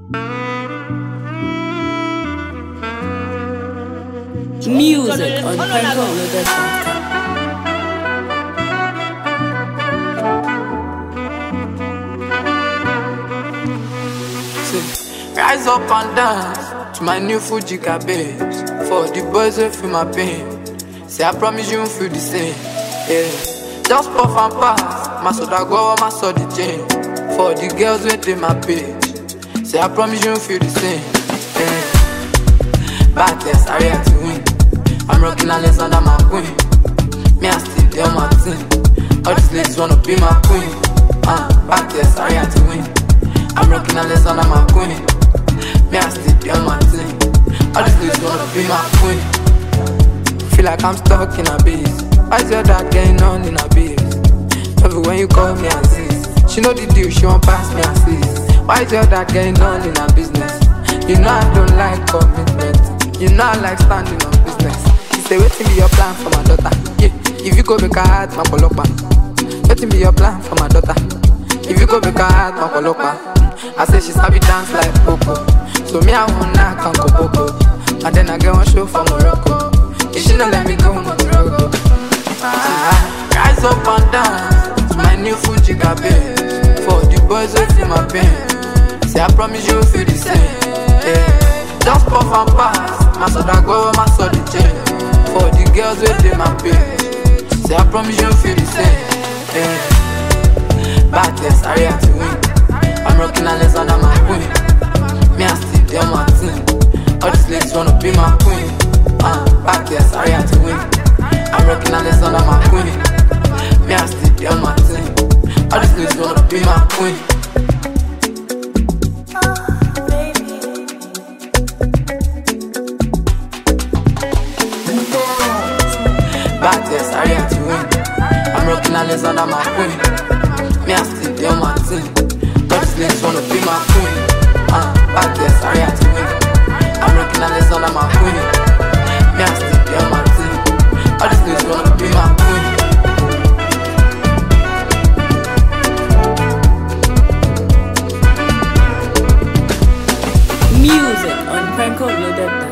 Music on PencoLoaded.com. Rise up and dance to my new Fuji cabbage. For the boys who feel my pain. Say I promise you won't feel the same. Yeah. Just puff and pass. My soda go, my soda chain. For the girls who take my page. Say I promise you won't feel the same. Yeah. Back yes, I had to win. I'm rocking Alexander my queen. Me I still there my team. All these ladies wanna be my queen. Back yes, I had to win. I'm rocking Alexander my queen. Me I still there my team. All these ladies wanna be my queen. Feel like I'm stuck in a biz. Why's your dad getting on in a biz? Love it when you call me Aziz. She know the deal, she won't pass me Aziz. Why's your dad getting on in a business? You know I don't like commitment. You know I like standing on business. She say waiting be your plan for my daughter. Yeah, if you go make her heart, my polopa. Waiting be your plan for my daughter. If you go make her heart, my polopa. I say she sabi dance like Popo. So me I want knock and go Popo. And then I get one show for Morocco. If she don't let me go, Morocco. Rise up and dance to my new Fuji cabbage. For the boys who feel my pain. Say I promise you will feel the same. Yeah. Just puff and pass. My soda go, my soda chain. For the girls who take my page. Say I promise you will feel the same. Yeah. Back yes, I had to win. I'm rocking Alexander my queen. Me I still there my team. All these ladies wanna be my queen. Back yes, I had to win. I'm rocking Alexander my queen. Me I still there my team. All these ladies wanna be my queen. Back yes, I had to win. I'm rocking Alexander my queen. Me I still there my team. All these ladies wanna be my queen. Back yes, I had to win. I'm rocking Alexander my queen. Me I still there my team. All these ladies wanna be my queen. Music on PencoLoaded.com.